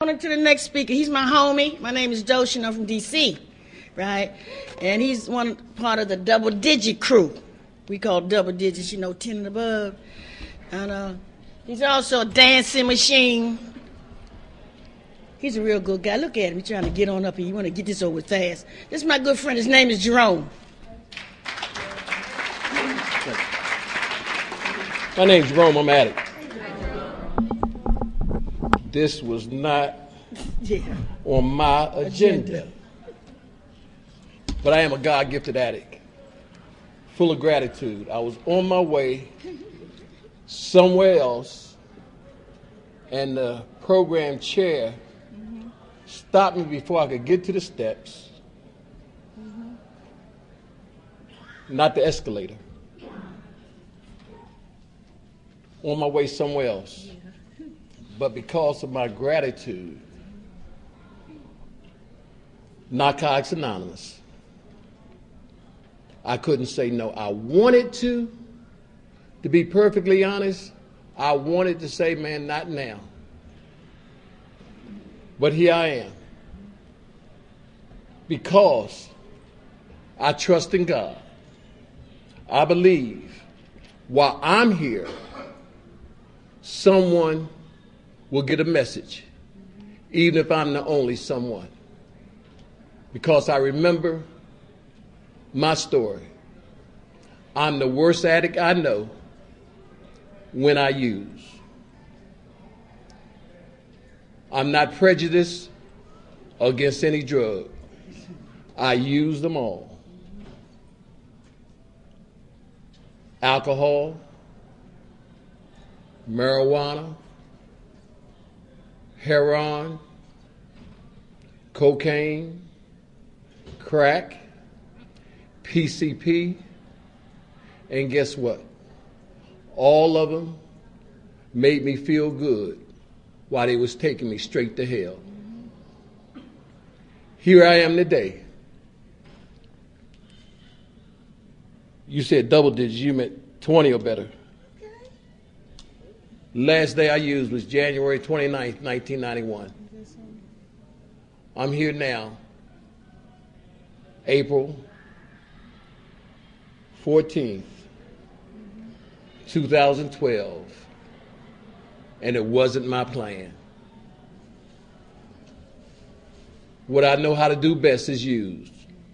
On to the next speaker. He's my homie. My name is Doshin. I'm from D.C., right? And he's one part of the Double Digit crew. We call double digits, 10 and above. And he's also a dancing machine. He's a real good guy. Look at him. He's trying to get on up here. You want to get this over fast. This is my good friend. His name is Jerome. My name's Jerome. I'm addict. This was not on my agenda. But I am a God-gifted addict, full of gratitude. I was on my way somewhere else, and the program chair stopped me before I could get to the steps, not the escalator. On my way somewhere else. But because of my gratitude, Narcotics Anonymous, I couldn't say no. I wanted to be perfectly honest, I wanted to say, man, not now. But here I am. Because I trust in God. I believe while I'm here, someone will get a message, even if I'm the only someone. Because I remember my story. I'm the worst addict I know when I use. I'm not prejudiced against any drug. I use them all. Alcohol, marijuana, heroin, cocaine, crack, PCP, and guess what? All of them made me feel good while they was taking me straight to hell. Here I am today. You said double digits, you meant 20 or better. Last day I used was January 29th, 1991. I'm here now, April 14th, 2012, and it wasn't my plan. What I know how to do best is use.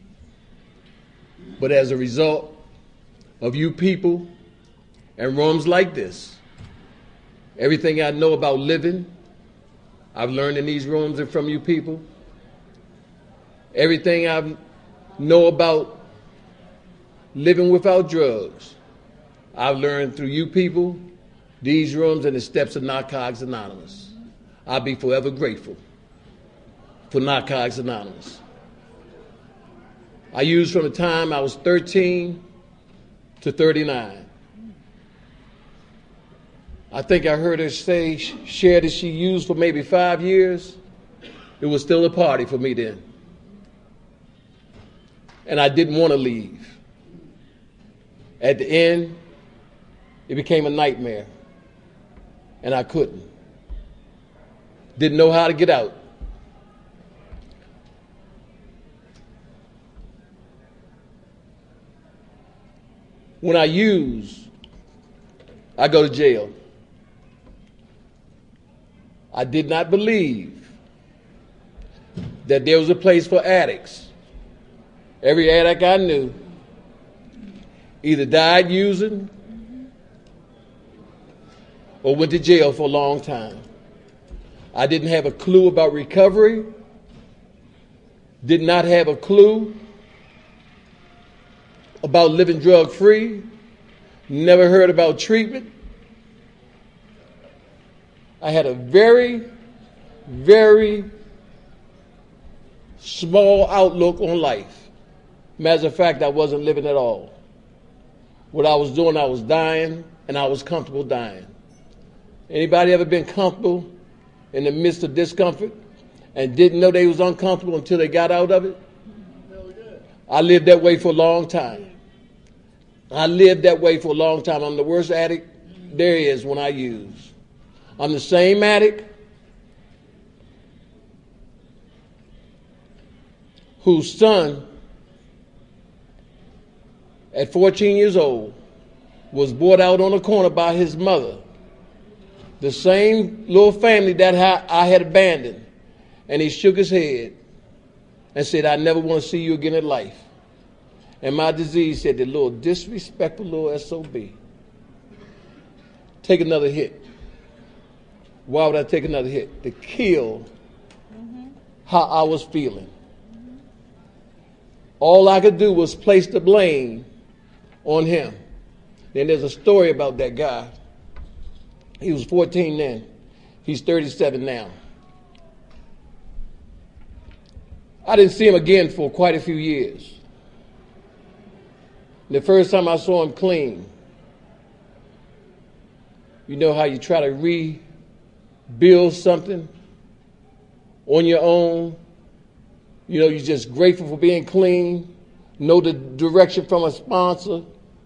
But as a result of you people and rooms like this, everything I know about living, I've learned in these rooms and from you people. Everything I know about living without drugs, I've learned through you people, these rooms, and the steps of Narcotics Anonymous. I'll be forever grateful for Narcotics Anonymous. I used from the time I was 13 to 39. I think I heard her share that she used for maybe 5 years. It was still a party for me then. And I didn't want to leave. At the end, it became a nightmare. And I couldn't. Didn't know how to get out. When I use, I go to jail. I did not believe that there was a place for addicts. Every addict I knew either died using or went to jail for a long time. I didn't have a clue about recovery, did not have a clue about living drug-free, never heard about treatment. I had a very, very small outlook on life. Matter of fact, I wasn't living at all. What I was doing, I was dying, and I was comfortable dying. Anybody ever been comfortable in the midst of discomfort and didn't know they was uncomfortable until they got out of it? I lived that way for a long time. I'm the worst addict there is when I use. I'm the same addict whose son at 14 years old was brought out on the corner by his mother, the same little family that I had abandoned. And he shook his head and said, I never want to see you again in life. And my disease said, the little disrespectful little SOB. Take another hit. Why would I take another hit? To kill how I was feeling. All I could do was place the blame on him. Then there's a story about that guy. He was 14 then. He's 37 now. I didn't see him again for quite a few years. The first time I saw him clean, you know how you try to rebuild something on your own? You know, you're just grateful for being clean, know the direction from a sponsor.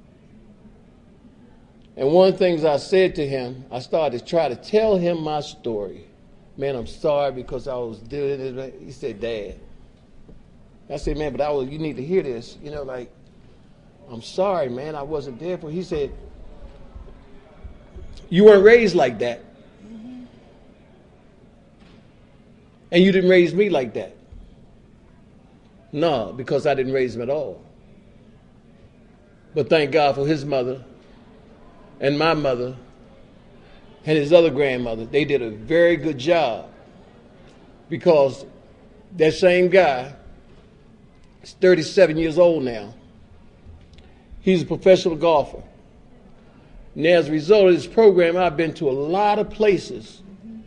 And one of the things I said to him, I started to try to tell him my story. Man, I'm sorry because I was doing this. He said, Dad. I said, man, but you need to hear this. You know, like, I'm sorry, man, I wasn't there for you. He said, you weren't raised like that. And you didn't raise me like that. No, because I didn't raise him at all. But thank God for his mother and my mother and his other grandmother. They did a very good job, because that same guy is 37 years old now. He's a professional golfer. And as a result of this program, I've been to a lot of places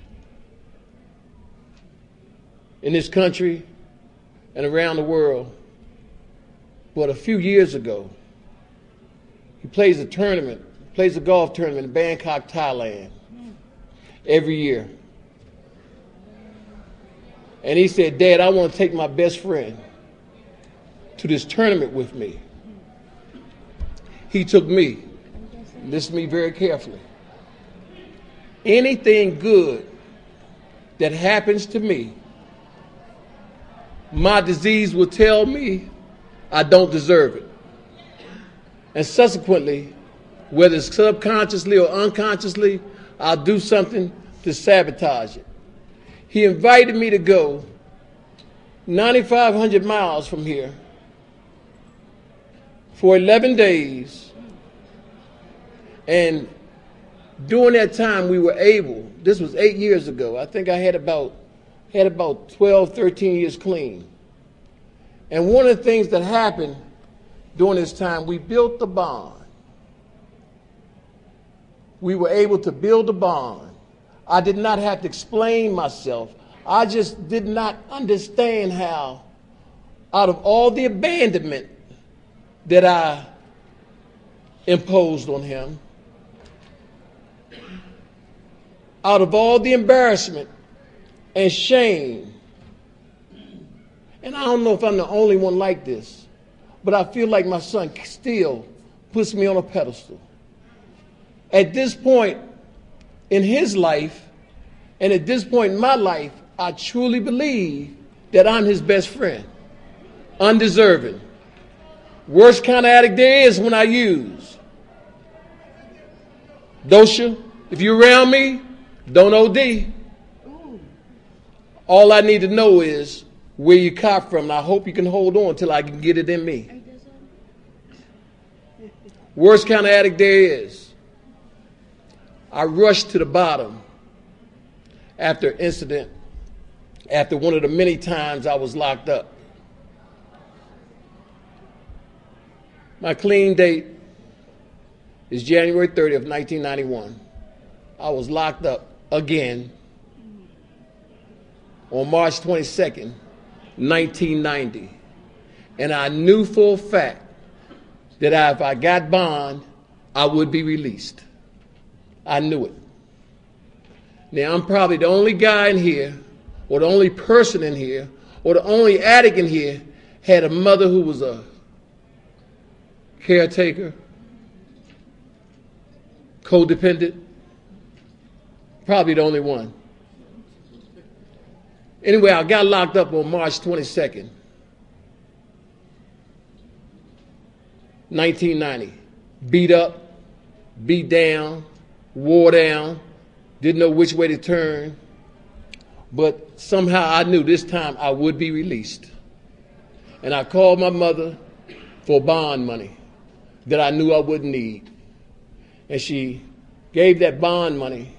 in this country and around the world. But a few years ago, he plays a golf tournament in Bangkok, Thailand, every year. And he said, Dad, I want to take my best friend to this tournament with me. He took me. Listen to me very carefully. Anything good that happens to me, my disease will tell me I don't deserve it. And subsequently, whether it's subconsciously or unconsciously, I'll do something to sabotage it. He invited me to go 9,500 miles from here for 11 days. And during that time, we were able, this was 8 years ago, I think I had about 12, 13 years clean. And one of the things that happened during this time, we built the bond. We were able to build a bond. I did not have to explain myself. I just did not understand how, out of all the abandonment that I imposed on him, out of all the embarrassment and shame, and I don't know if I'm the only one like this, but I feel like my son still puts me on a pedestal. At this point in his life, and at this point in my life, I truly believe that I'm his best friend. Undeserving. Worst kind of addict there is when I use. Dosha, if you're around me, don't OD. All I need to know is where you caught from, and I hope you can hold on till I can get it in me. Worst kind of addict there is. I rushed to the bottom after incident, after one of the many times I was locked up. My clean date is January 30th, 1991. I was locked up again on March 22nd, 1990. And I knew for a fact that if I got bond, I would be released. I knew it. Now, I'm probably the only guy in here, or the only person in here, or the only addict in here had a mother who was a caretaker, codependent. Probably the only one. Anyway, I got locked up on March 22nd. 1990. Beat up, beat down, wore down, didn't know which way to turn. But somehow I knew this time I would be released. And I called my mother for bond money that I knew I wouldn't need. And she gave that bond money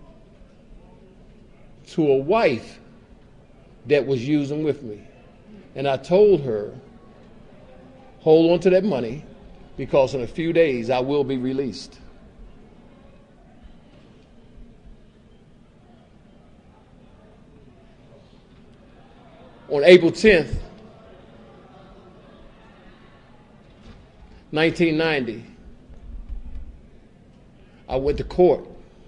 to a wife that was using with me. And I told her, hold on to that money because in a few days I will be released. On April 10th, 1990, I went to court.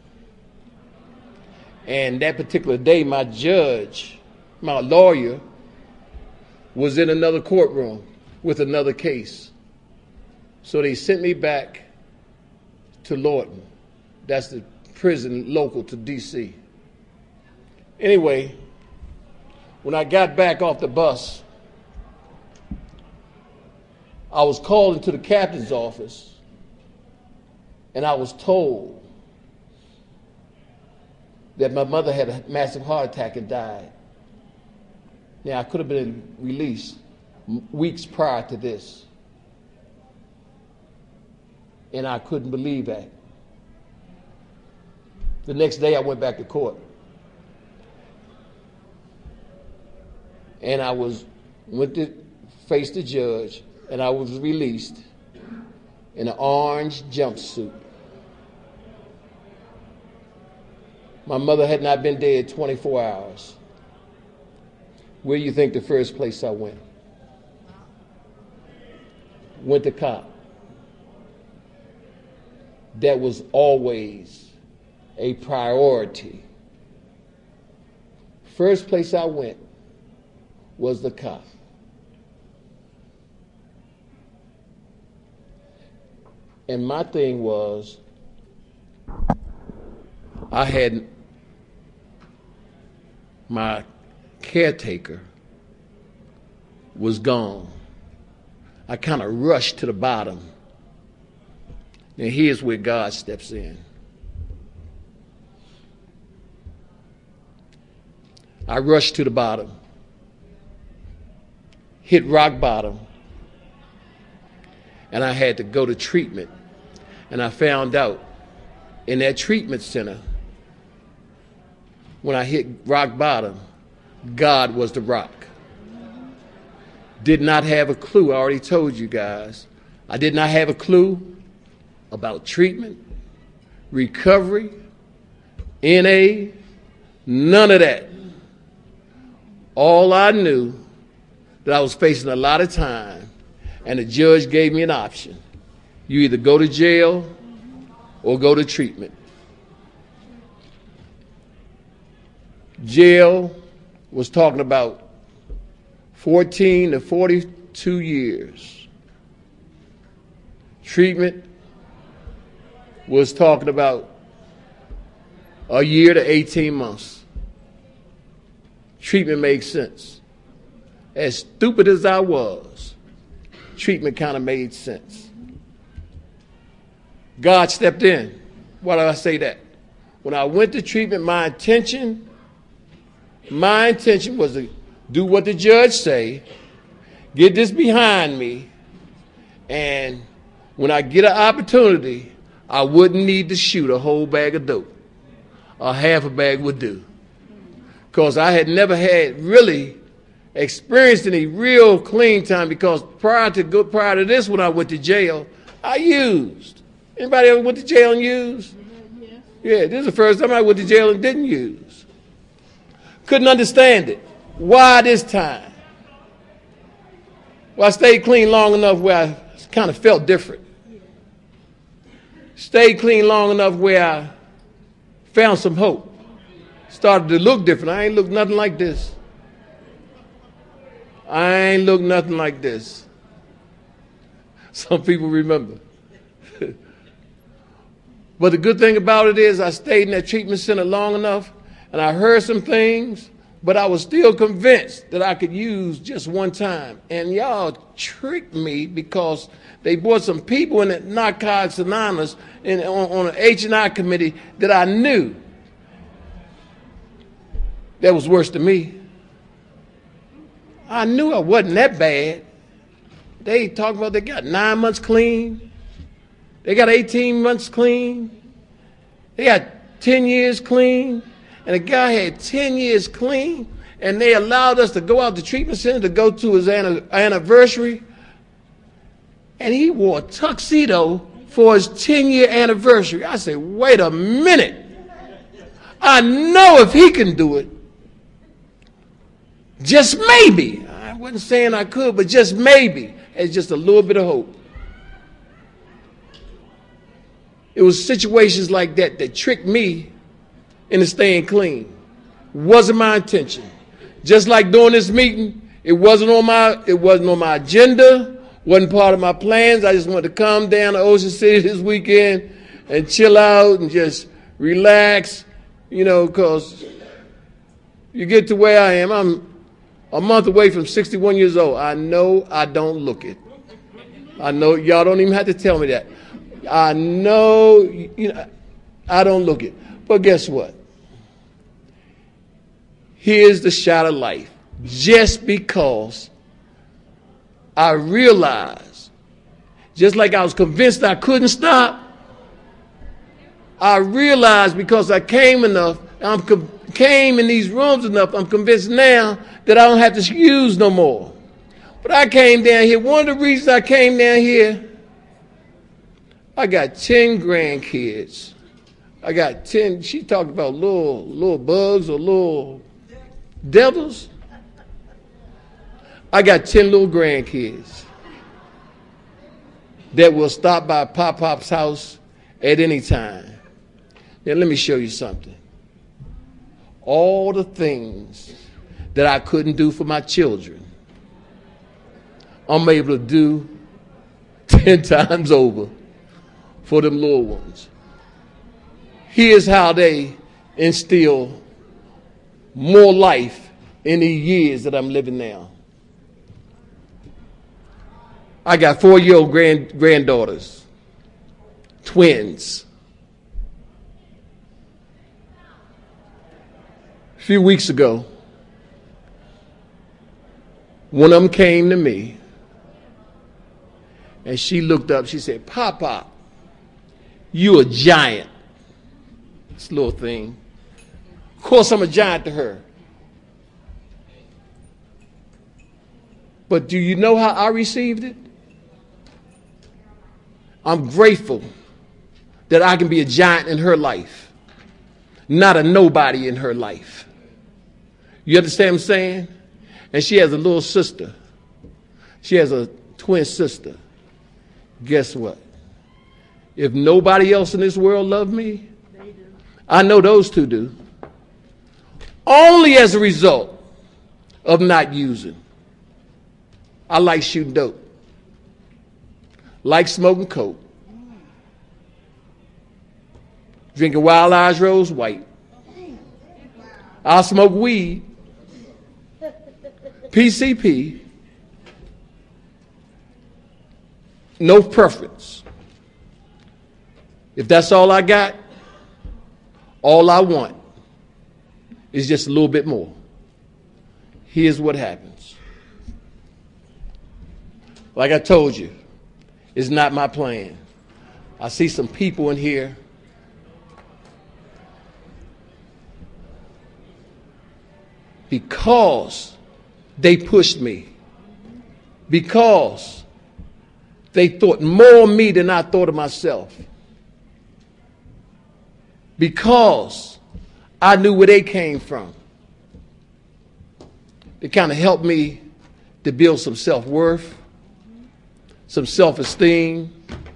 And that particular day, my judge, my lawyer, was in another courtroom with another case. So they sent me back to Lorton. That's the prison local to D.C. Anyway, when I got back off the bus, I was called into the captain's office, and I was told that my mother had a massive heart attack and died. Now, I could have been released weeks prior to this, and I couldn't believe that. The next day, I went back to court, and I went to face the judge, and I was released in an orange jumpsuit. My mother had not been dead 24 hours. Where do you think the first place I went? Went to cop. That was always a priority. First place I went was the cop. And my thing was, I had my caretaker was gone. I kind of rushed to the bottom. And here's where God steps in. I rushed to the bottom, hit rock bottom, and I had to go to treatment. And I found out in that treatment center, when I hit rock bottom, God was the rock. Did not have a clue. I already told you guys. I did not have a clue about treatment, recovery, NA, none of that. All I knew that I was facing a lot of time, and the judge gave me an option. You either go to jail or go to treatment. Jail was talking about 14 to 42 years. Treatment was talking about a year to 18 months. Treatment made sense. As stupid as I was, treatment kind of made sense. God stepped in. Why do I say that? When I went to treatment, my intention was to do what the judge say, get this behind me, and when I get an opportunity, I wouldn't need to shoot a whole bag of dope. A half a bag would do. Because I had never had really experienced any real clean time, because prior to this, when I went to jail, I used. Anybody ever went to jail and used? Yeah, this is the first time I went to jail and didn't use. Couldn't understand it. Why this time? Well, I stayed clean long enough where I kind of felt different. Stayed clean long enough where I found some hope. Started to look different. I ain't look nothing like this. I ain't look nothing like this. Some people remember. But the good thing about it is I stayed in that treatment center long enough, and I heard some things But I was still convinced that I could use just one time. And y'all tricked me because they brought some people in at Narcotics Anonymous on an H&I committee that I knew that was worse than me. I knew I wasn't that bad. They talking about they got 9 months clean. They got 18 months clean. They got 10 years clean. And the guy had 10 years clean. And they allowed us to go out to treatment center to go to his anniversary. And he wore a tuxedo for his 10-year anniversary. I said, wait a minute. I know if he can do it, just maybe. I wasn't saying I could, but just maybe. It's just a little bit of hope. It was situations like that that tricked me into staying clean. Wasn't my intention. Just like during this meeting, it wasn't on my agenda, wasn't part of my plans. I just wanted to come down to Ocean City this weekend and chill out and just relax, because you get to where I am. I'm a month away from 61 years old. I know I don't look it. I know y'all don't even have to tell me that. I know, I don't look it. But guess what? Here's the shot of life. Just because I realized, just like I was convinced I couldn't stop, I realized because I came enough, came in these rooms enough, I'm convinced now that I don't have to use no more. But I came down here. One of the reasons I came down here, I got 10 grandkids. I got 10, she talked about little bugs or little devils. I got 10 little grandkids that will stop by Pop-Pop's house at any time. Now let me show you something. All the things that I couldn't do for my children, I'm able to do 10 times over for them little ones. Here's how they instill more life in the years that I'm living now. I got 4-year-old granddaughters, twins. A few weeks ago, one of them came to me and she looked up, she said, "Papa, you a giant." This little thing. Of course I'm a giant to her. But do you know how I received it? I'm grateful that I can be a giant in her life, not a nobody in her life. You understand what I'm saying? And she has a little sister. She has a twin sister. Guess what? If nobody else in this world loved me, I know those two do. Only as a result of not using. I like shooting dope. Like smoking coke. Drinking Wild Irish Rose White. I'll smoke weed. PCP. No preference. If that's all I got, all I want is just a little bit more. Here's what happens. Like I told you, it's not my plan. I see some people in here because they pushed me, because they thought more of me than I thought of myself, because I knew where they came from. They kind of helped me to build some self-worth, some self-esteem,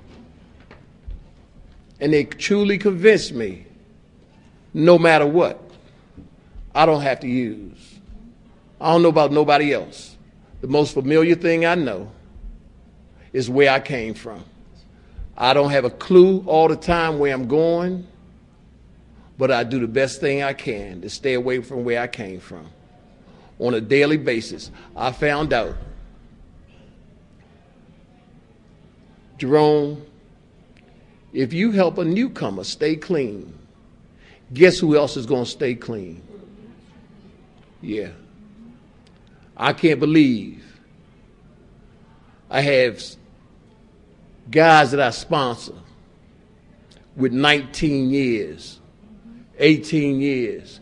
and they truly convinced me, no matter what, I don't have to use. I don't know about nobody else. The most familiar thing I know is where I came from. I don't have a clue all the time where I'm going, but I do the best thing I can to stay away from where I came from. on a daily basis. I found out, Jerome, if you help a newcomer stay clean, guess who else is going to stay clean? Yeah. I can't believe I have guys that I sponsor with 19 years, 18 years.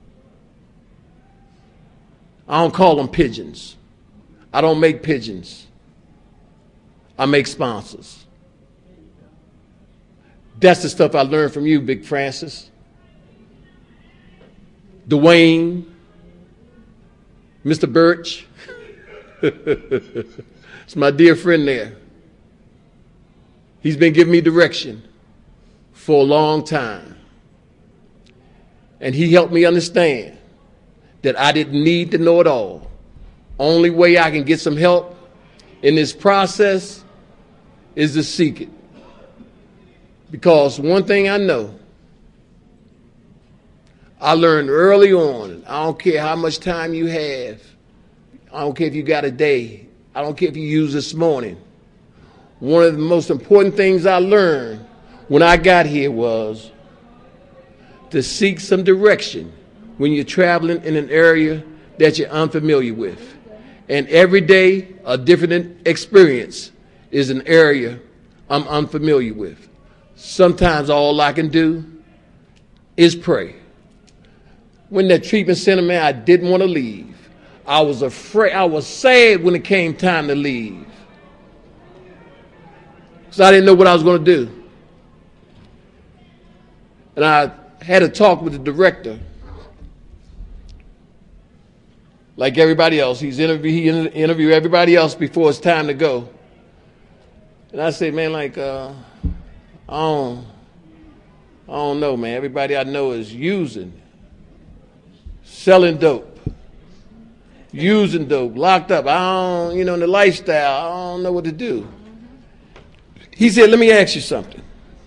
I don't call them pigeons. I don't make pigeons. I make sponsors. That's the stuff I learned from you, Big Francis. Dwayne, Mr. Birch. It's my dear friend there. He's been giving me direction for a long time. And he helped me understand that I didn't need to know it all. Only way I can get some help in this process is to seek it. Because one thing I know, I learned early on, I don't care how much time you have, I don't care if you got a day, I don't care if you use this morning. One of the most important things I learned when I got here was to seek some direction when you're traveling in an area that you're unfamiliar with. And every day, a different experience is an area I'm unfamiliar with. Sometimes all I can do is pray. When that treatment center, man, I didn't want to leave. I was afraid. I was sad when it came time to leave. So I didn't know what I was going to do. And I had a talk with the director. Like everybody else, he interviewed everybody else before it's time to go. And I said, man, like, I don't know, man. Everybody I know is selling dope, using dope, locked up. I don't, in the lifestyle, I don't know what to do. He said, let me ask you something.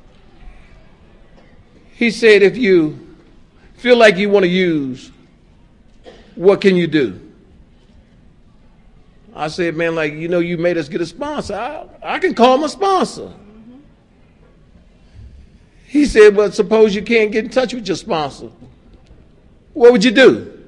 He said, if you feel like you want to use, what can you do? I said, man, like, you made us get a sponsor. I can call my sponsor. He said, but suppose you can't get in touch with your sponsor. What would you do?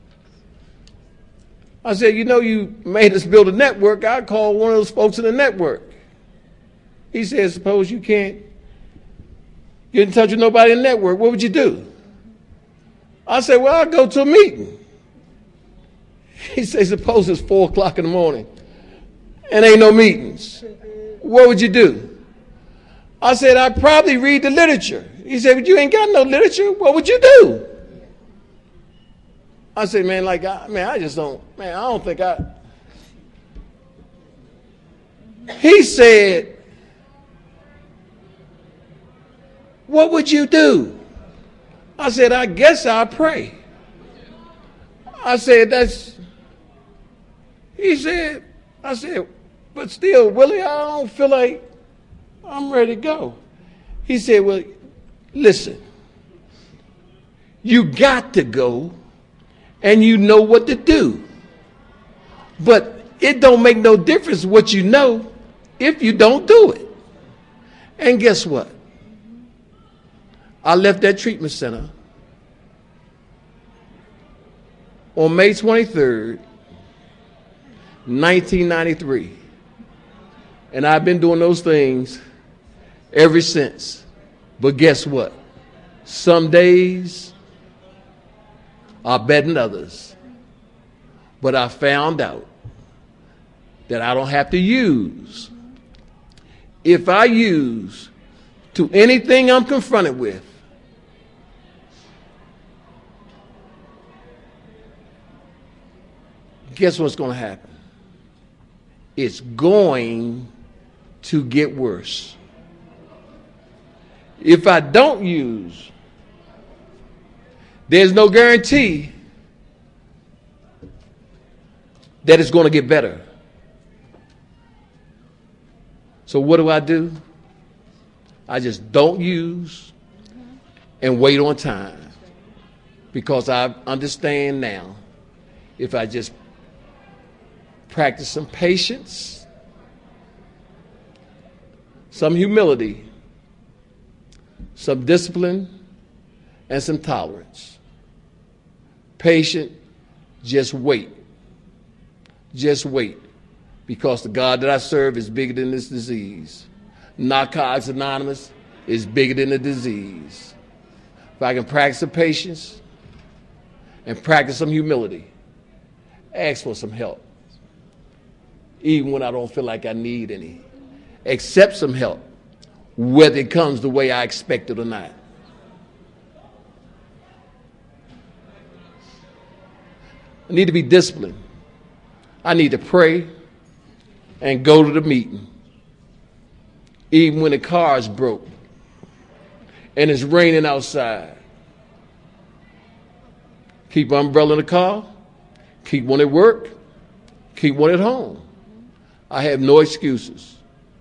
I said, you made us build a network. I'd call one of those folks in the network. He said, suppose you can't get in touch with nobody in the network. What would you do? I said, well, I'll go to a meeting. He said, suppose it's 4 o'clock in the morning and ain't no meetings. What would you do? I said, I'd probably read the literature. He said, but you ain't got no literature. What would you do? I said, man, I don't think I. He said, what would you do? I said, I guess I'll pray. I said, I said, but still, Willie, I don't feel like I'm ready to go. He said, well, listen, you got to go and you know what to do. But it don't make no difference what you know if you don't do it. And guess what? I left that treatment center on May 23rd, 1993. And I've been doing those things ever since. But guess what? Some days are better than others. But I found out that I don't have to use. If I use to anything I'm confronted with, guess what's going to happen? It's going to get worse. If I don't use, there's no guarantee that it's going to get better. So what do? I just don't use and wait on time, because I understand now if I just practice some patience, some humility, some discipline, and some tolerance. Patient, just wait. Just wait. Because the God that I serve is bigger than this disease. Narcotics Anonymous is bigger than the disease. If I can practice some patience and practice some humility, ask for some help, even when I don't feel like I need any. Accept some help, whether it comes the way I expect it or not. I need to be disciplined. I need to pray and go to the meeting, even when the car is broke and it's raining outside. Keep an umbrella in the car, keep one at work, keep one at home. I have no excuses.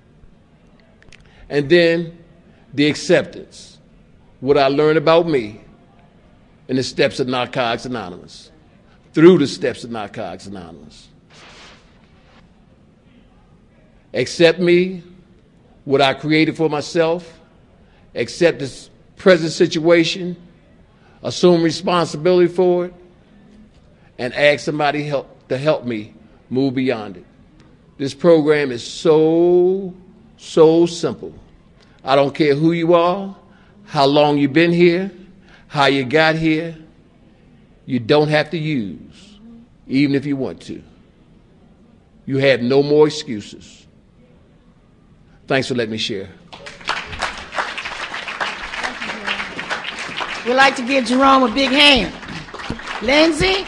And then the acceptance, what I learned about me in the steps of Narcotics Anonymous, through the steps of Narcotics Anonymous. Accept me, what I created for myself, accept this present situation, assume responsibility for it, and ask somebody to help me move beyond it. This program is so simple. I don't care who you are, how long you've been here, how you got here. You don't have to use, even if you want to. You have no more excuses. Thanks for letting me share. We'd like to give Jerome a big hand. Lindsay,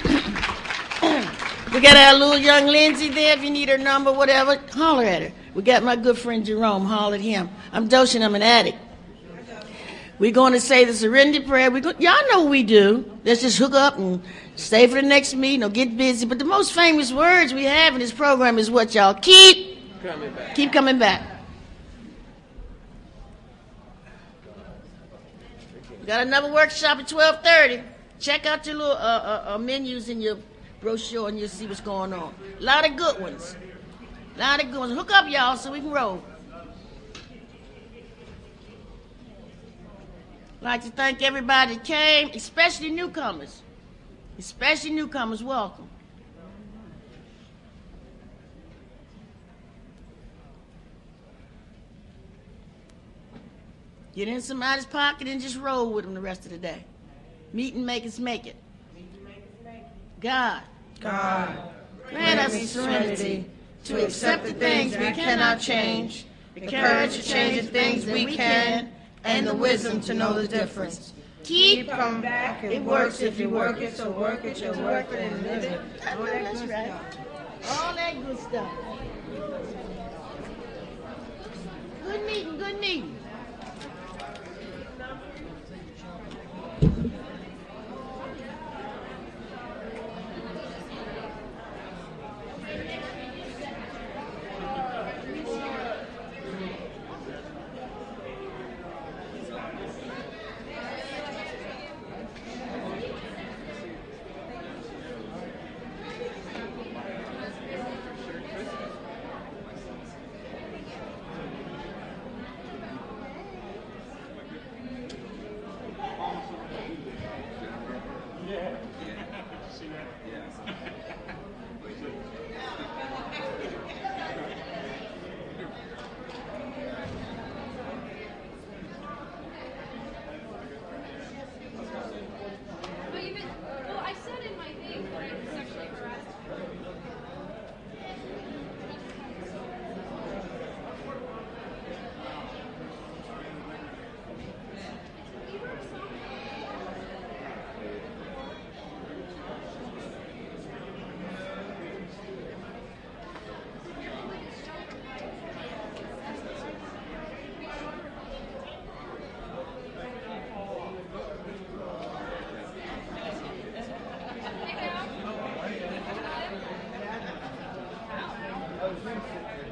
we got our little young Lindsay there. If you need her number, whatever, holler at her. We got my good friend Jerome, holler at him. I'm Doshin, I'm an addict. We're going to say the serenity prayer. Y'all know what we do. Let's just hook up and stay for the next meeting or get busy. But the most famous words we have in this program is what, y'all? Keep coming back. We got another workshop at 12:30. Check out your little menus in your brochure and you'll see what's going on. A lot of good ones. Hook up, y'all, so we can roll. I'd like to thank everybody that came, especially newcomers. Welcome. Get in somebody's pocket and just roll with them the rest of the day. Meet and make us make it. God, grant us the serenity to accept the things we cannot change, the courage to change the things we can, and the wisdom to know the difference. Keep coming back. It works if you work it, so work it, you'll work it and live it. That's right. All that good stuff. Good meeting. Thank you.